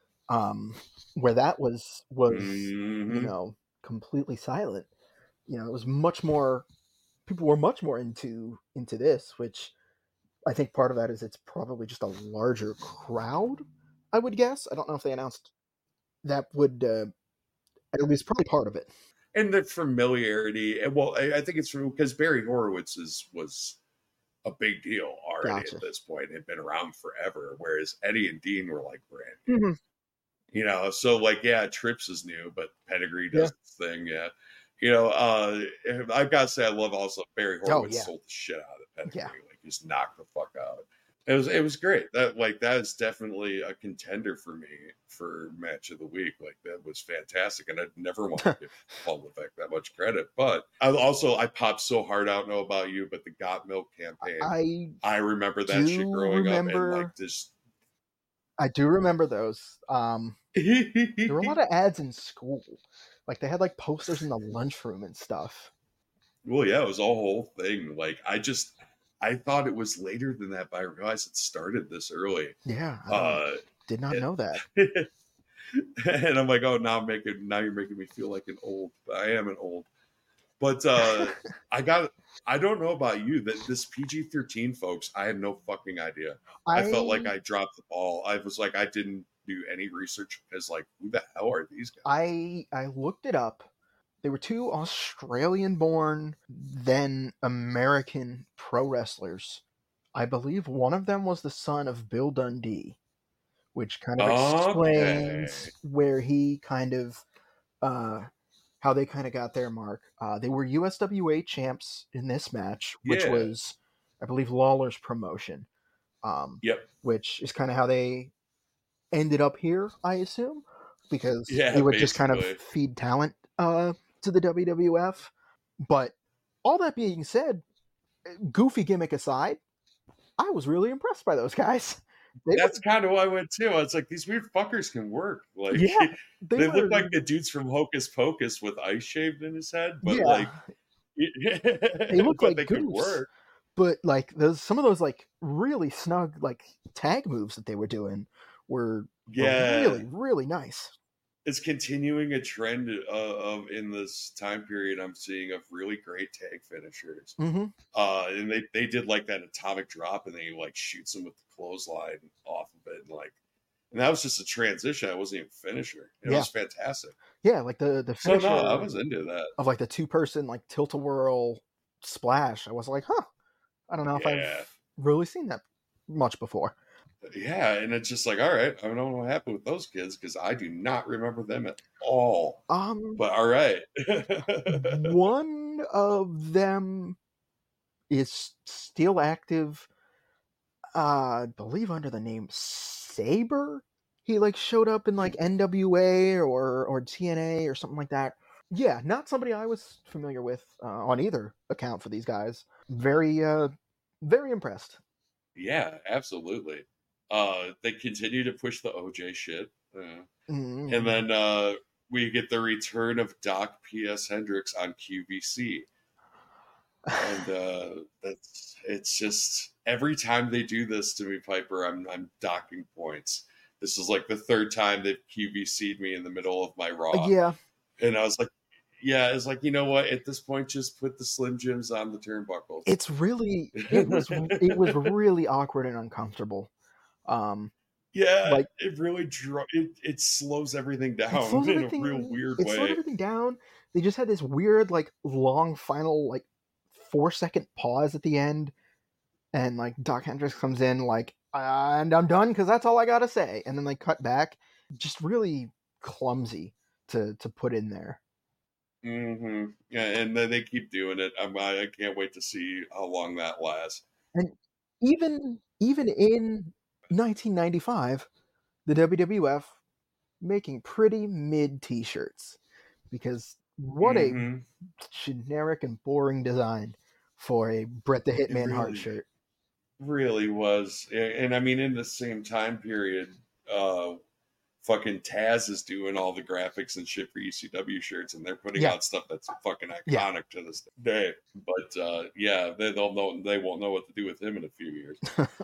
where that was you know, completely silent. You know, it was much more, people were much more into this, which I think part of that is it's probably just a larger crowd, I would guess. I don't know if they announced that would at least probably part of it. And the familiarity, well, I think it's because Barry Horowitz was a big deal already at this point. Had been around forever, whereas Eddie and Dean were like brand new. You know, so like, Trips is new, but Pedigree does this thing. You know, I've got to say, I love also Barry Horowitz sold the shit out of Pedigree. Like, just knocked the fuck out. It was great. That is definitely a contender for me for match of the week. Like, that was fantastic, and I'd never want to give Paul Levesque that much credit. But I popped so hard. I don't know about you, but the Got Milk campaign, I remember that shit growing up, and like this. I do remember those. There were a lot of ads in school. Like, they had like posters in the lunchroom and stuff. Well, yeah, it was a whole thing. Like, I thought it was later than that, but I realized it started this early. Yeah, did not know that. And I'm like, oh, now you're making me feel like an old. I am an old. But I don't know about you, that this PG-13, folks, I had no fucking idea. I felt like I dropped the ball. I was like, I didn't do any research because, like, who the hell are these guys? I looked it up. They were two Australian-born, then American pro wrestlers. I believe one of them was the son of Bill Dundee, which kind of explains where he kind of, how they kind of got their mark. They were USWA champs in this match, which was, I believe, Lawler's promotion. Which is kind of how they ended up here, I assume, because they would just kind of feed talent to the WWF. But all that being said, goofy gimmick aside, I was really impressed by those guys. That's kind of why I went too. I was like, these weird fuckers can work. Like, they look like the dudes from Hocus Pocus with ice shaved in his head, but like, They look but like they could goofs, work. but like some of those like really snug like tag moves that they were doing were Yeah, really really nice. it's continuing a trend of in this time period I'm seeing of really great tag finishers. Mm-hmm. And they did like that atomic drop, and they like shoots them with the clothesline off of it, and like, and that was just a transition. It wasn't even a finisher. It Yeah, was fantastic. yeah, like the So no, I finisher was into that. of like the 2-person like tilt-a-whirl splash. I was like, huh, I don't know if Yeah, I've really seen that much before. yeah, and it's just like, all right, I don't know what happened with those kids because I do not remember them at all. Um, But all right. one of them is still active, I believe under the name Saber. He like showed up in like NWA or TNA or something like that. Yeah, not somebody I was familiar with on either account for these guys. Very impressed. Yeah, absolutely. They continue to push the OJ shit. And Mm. then we get the return of Doc P.S. Hendricks on QVC. And it's just every time they do this to me, Piper, I'm docking points. This is like the third time they've QVC'd me in the middle of my Raw. Yeah, And I was like, yeah, it's like, you know what? At this point, just put the Slim Jims on the turnbuckles. it was really awkward and uncomfortable. Yeah, Like it really it slows everything it down slows in a real everything weird it slowed way. everything down. They just had this weird like long final like 4-second pause at the end, and like Doc Hendricks comes in like, and I'm done because that's all I gotta say, and then they cut back. Just really clumsy to put in there. Yeah, and then they keep doing it. I can't wait to see how long that lasts. And even in 1995, the WWF making pretty mid t-shirts, because what a hmm generic and boring design for a Bret the It Hitman Hart really, shirt. really was. And I mean, in the same time period, uh, fucking Taz is doing all the graphics and shit for ECW shirts, and they're putting Yeah, out stuff that's fucking yeah. iconic to this day. But yeah, they'll know they won't know what to do with him in a few years.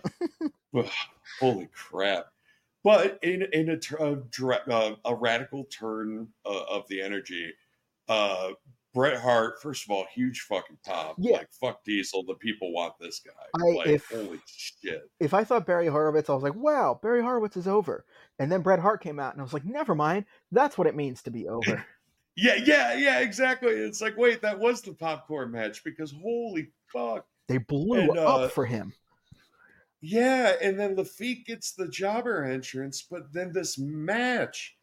Holy crap! But in a radical turn of the energy, uh, Bret Hart, first of all, huge fucking pop. Yeah, Like fuck Diesel, the people want this guy. I Like holy shit. if I thought Barry Horowitz, I was like, wow, Barry Horowitz is over. And then Bret Hart came out, and I was like, never mind. That's what it means to be over. Yeah, exactly. It's like, wait, that was the popcorn match because holy fuck. They blew And up for him. yeah, and then Lafitte gets the jobber entrance, but then this match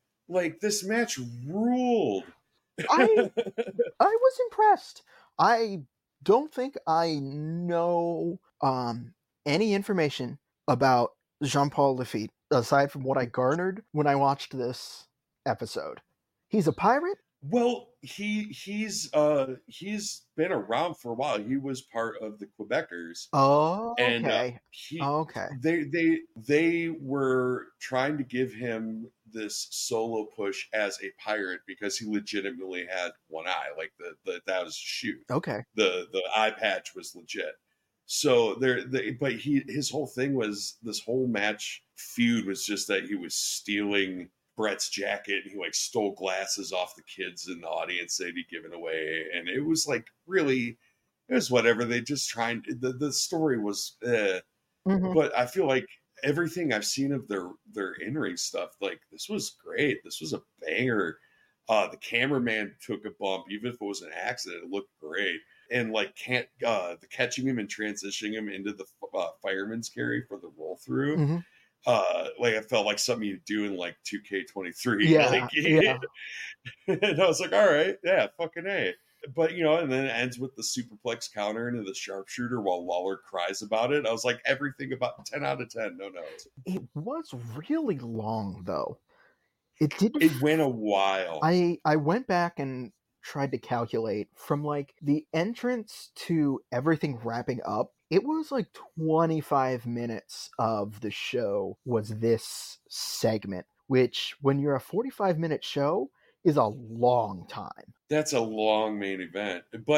ruled. I was impressed. I don't think I know any information about Jean-Paul Lafitte aside from what I garnered when I watched this episode. He's a pirate? Well, he's been around for a while. He was part of the Quebecers, Oh, and okay. he Okay. they were trying to give him this solo push as a pirate because he legitimately had one eye, like the that was shoot. Okay. The eye patch was legit. So but his whole thing was this whole match feud was just that he was stealing Bret's jacket. He like stole glasses off the kids in the audience that he'd given away, and it was like really, it was whatever. They just trying. The story was, Mm-hmm. but I feel like everything I've seen of their in ring stuff, like this was great. This was a banger. The cameraman took a bump, even if it was an accident. It looked great. And like can't the catching him and transitioning him into the fireman's carry for the roll through. Mm-hmm. Like I felt like something you do in like 2K23. Yeah. Like, Yeah. and I was like, all right, yeah, fucking A. But you know, and then it ends with the superplex counter into the sharpshooter while Lawler cries about it. I was like, everything about 10 out of 10, no notes. It was really long though. It did. It went a while. I went back and tried to calculate from like the entrance to everything wrapping up. It was like 25 minutes of the show was this segment, which when you're a 45-minute show is a long time. That's a long main event. But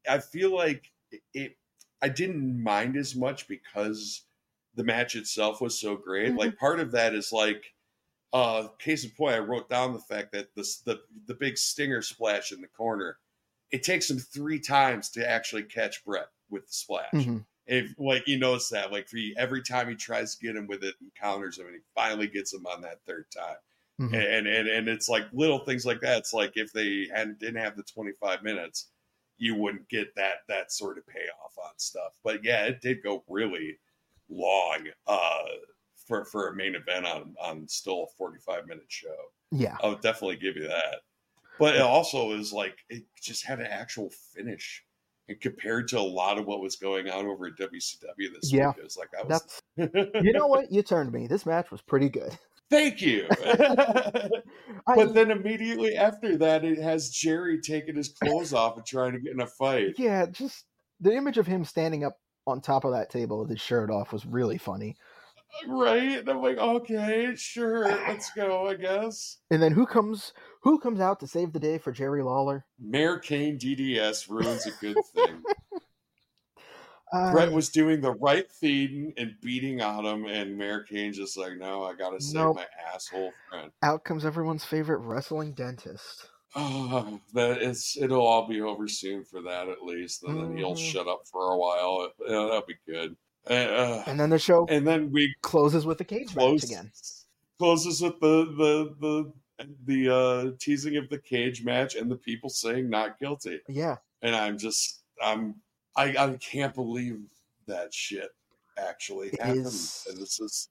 I feel like I didn't mind as much because the match itself was so great. Mm-hmm. Like part of that is like, case in point, I wrote down the fact that the big stinger splash in the corner, it takes him 3 times to actually catch Bret with the splash. Mm-hmm. If like you notice that, like every time he tries to get him with it, he counters him, and he finally gets him on that 3rd time. Mm-hmm. And it's like little things like that. It's like if they didn't have the 25 minutes, you wouldn't get that sort of payoff on stuff. But yeah, it did go really long for a main event on still a 45-minute show. Yeah, I would definitely give you that. But it also is like it just had an actual finish. And compared to a lot of what was going on over at WCW this week, it was like that was. You know what? You turned me. This match was pretty good. Thank you. But then immediately after that, it has Jerry taking his clothes off and trying to get in a fight. Yeah, just the image of him standing up on top of that table with his shirt off was really funny. Right? And I'm like, okay, sure, let's go, I guess. And then who comes out to save the day for Jerry Lawler? Mayor Kane DDS ruins a good thing. Bret was doing the right thing and beating on him, and Mayor Kane just like, no, I gotta save my asshole friend. Out comes everyone's favorite wrestling dentist. Oh, it'll all be over soon for that at least, and then he'll shut up for a while. That'll be good. And then the show, and then we closes with the cage match again. Closes with the teasing of the cage match and the people saying not guilty. Yeah, and I can't believe that shit actually happened. And this is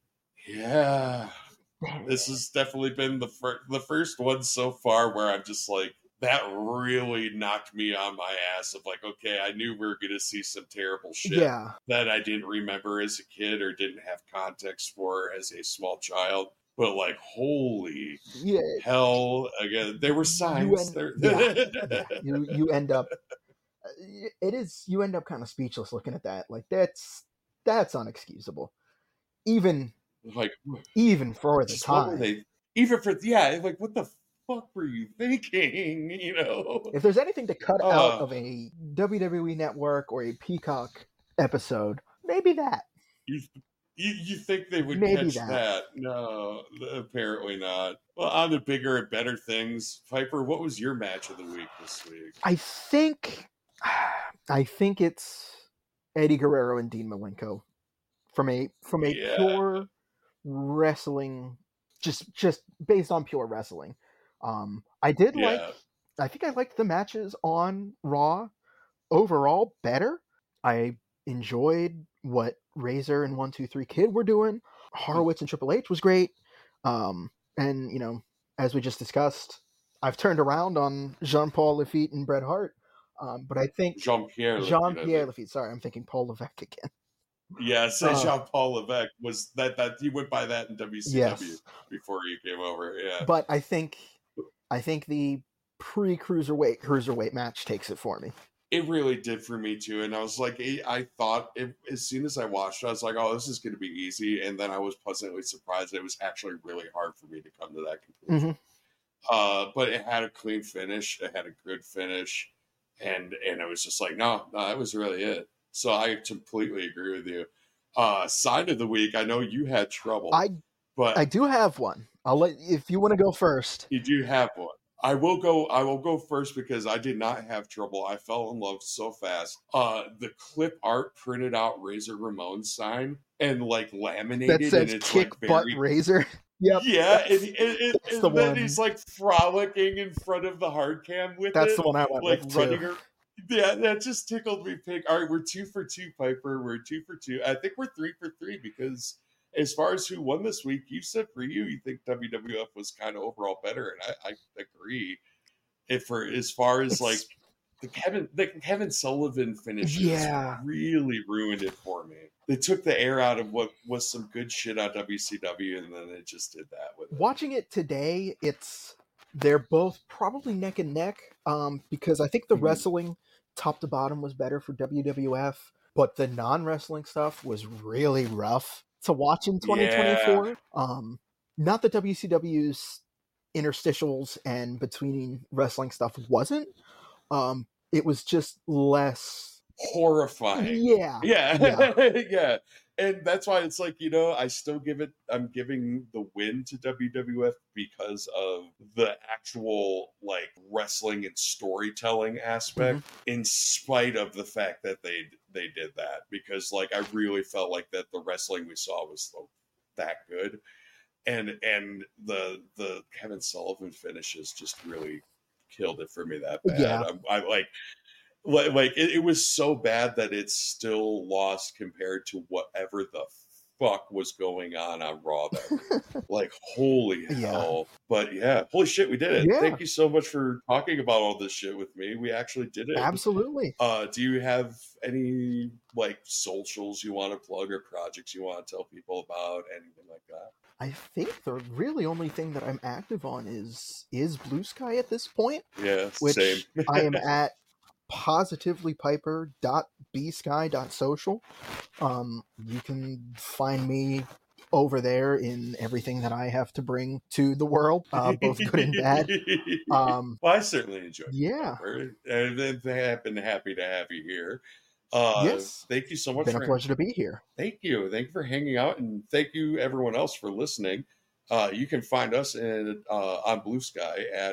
this has definitely been the first one so far where I'm just like, that really knocked me on my ass of like, okay, I knew we were going to see some terrible shit that I didn't remember as a kid or didn't have context for as a small child. But like, holy hell, again, there were signs. You end up, you end up kind of speechless looking at that. Like that's unexcusable. Even for the time. Like what the fuck were you thinking? You know, if there's anything to cut out of a WWE Network or a Peacock episode, maybe that. You think they would catch that? No, apparently not. Well, on the bigger and better things, Piper, what was your match of the week this week? I think it's Eddie Guerrero and Dean Malenko from a pure wrestling, just based on pure wrestling. I think I liked the matches on Raw overall better. I enjoyed what Razor and 1-2-3 Kid were doing. Horowitz and Triple H was great. And you know, as we just discussed, I've turned around on Jean-Paul Lafitte and Bret Hart. But I think Jean-Pierre Lafitte. Sorry, I'm thinking Paul Levesque again. Yes, Jean-Paul Levesque was that he went by that in WCW before he came over. Yeah, but I think the pre-cruiserweight match takes it for me. It really did for me too, and I was like, I thought as soon as I watched it, I was like, oh, this is going to be easy, and then I was pleasantly surprised. It was actually really hard for me to come to that conclusion. But it had a clean finish. It had a good finish, and it was just like, no, that was really it. So I completely agree with you. Side of the week, I know you had trouble. But I do have one. I'll let if you want to go first. You do have one. I will go first because I did not have trouble. I fell in love so fast. The clip art printed out Razor Ramon sign and like laminated. That says and it's "Kick like Butt Razor." Yep. Yeah, and the then one. he's like frolicking in front of the hard cam with That's it. the one I went like with running too. Yeah, that just tickled me pink. All right, we're 2 for 2, Piper. We're 2 for 2. I think we're 3 for 3 because as far as who won this week, you said for you think WWF was kind of overall better, and I agree. As far as like the Kevin Sullivan finishes really ruined it for me. They took the air out of what was some good shit on WCW, and then they just did that with it. Watching it today, they're both probably neck and neck, because I think the wrestling top to bottom was better for WWF, but the non-wrestling stuff was really rough to watch in 2024. Not that WCW's interstitials and between wrestling stuff wasn't, it was just less horrifying. Yeah. Yeah. And that's why it's like, I'm giving the win to WWF because of the actual like wrestling and storytelling aspect, in spite of the fact that they did that, because like I really felt like that the wrestling we saw was that good, and the Kevin Sullivan finishes just really killed it for me that bad. Yeah. I like it was so bad that it's still lost compared to whatever the fuck was going on Raw that like holy hell. But yeah, holy shit, we did it. Thank you so much for talking about all this shit with me. We actually did it. Absolutely. Do you have any like socials you want to plug or projects you want to tell people about, anything like that? I think the really only thing that I'm active on is Blue Sky at this point. Yeah, which same. I am at positivelypiper.bsky.social. You can find me over there in everything that I have to bring to the world, both good and bad. Well, I certainly enjoy it. Yeah. And I've been happy to have you here. Yes. Thank you so much. It's been a pleasure to be here. Thank you. Thank you for hanging out, and thank you everyone else for listening. You can find us on Blue Sky at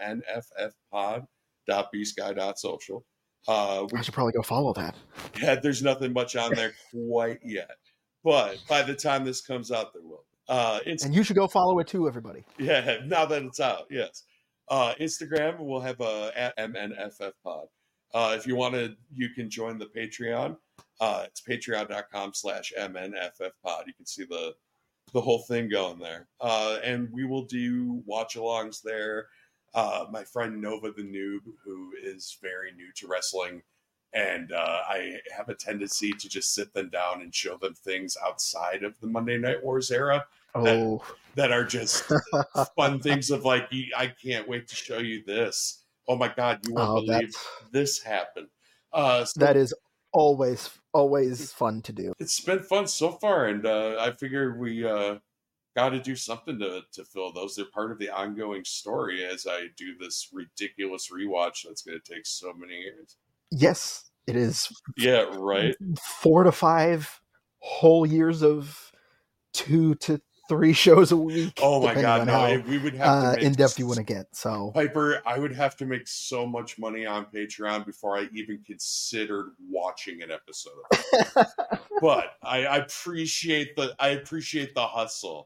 mnffpod.bsky.social. I should probably go follow that. Yeah, there's nothing much on there quite yet, but by the time this comes out, there will. And you should go follow it too, everybody. Yeah, now that it's out, yes. Instagram, we'll have at mnffpod. If you want to, you can join the Patreon. It's patreon.com/mnffpod. You can see the whole thing going there. And we will do watch-alongs there. My friend Nova the Noob, who is very new to wrestling, and I have a tendency to just sit them down and show them things outside of the Monday Night Wars era that are just fun things of like, I can't wait to show you this. Oh my God, you won't believe this happened. So that is always fun to do. It's been fun so far, and I figure we got to do something to fill those. They're part of the ongoing story as I do this ridiculous rewatch that's going to take so many years. Yes, it is. Yeah, right. 4 to 5 whole years of 2 to 3 shows a week. Oh my God, no! We would have to in depth you want to get. So Piper, I would have to make so much money on Patreon before I even considered watching an episode of it. But I appreciate the hustle.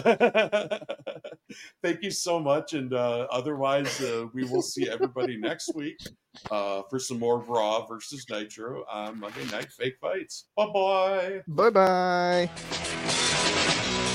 Thank you so much, and otherwise we will see everybody next week for some more Raw versus Nitro on Monday Night Fake Fights. Bye bye. Bye bye.